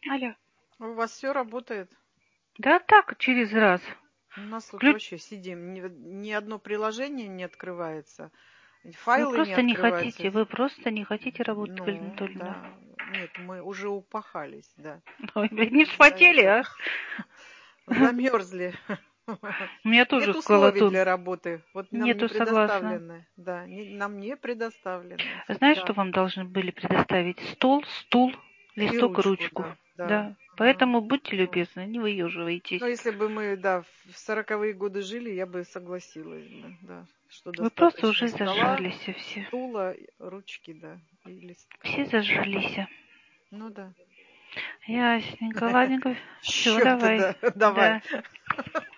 Алло. У вас все работает? Да так, через раз. У нас тут Ключ... вообще сидим, ни одно приложение не открывается, Вы файлы не просто не хотите, открываются. вы просто не хотите работать, Галина Ну, Анатольевна. да. Нет, мы уже упахались, да. Ой, блин, не За вспотели, это. а? Замерзли. У меня тоже Нет условий сколотун. для работы. Вот нам не Нету, согласна. предоставлены. Да, нам не предоставлены. Знаешь, что Да. вам должны были предоставить? Стол, стул, И листок и ручку, ручку. да, да. Да. Ага. Поэтому будьте Ну, любезны, не выеживайтесь. ну, если бы мы, да, в 40-е годы жили, я бы согласилась бы, да, что Вы просто достаточно уже стола, зажрались все. стула, ручки, да, и листка. Все зажрались. Ну да. Ясненько, ладненько. Все, Счет, давай. да, давай. Да.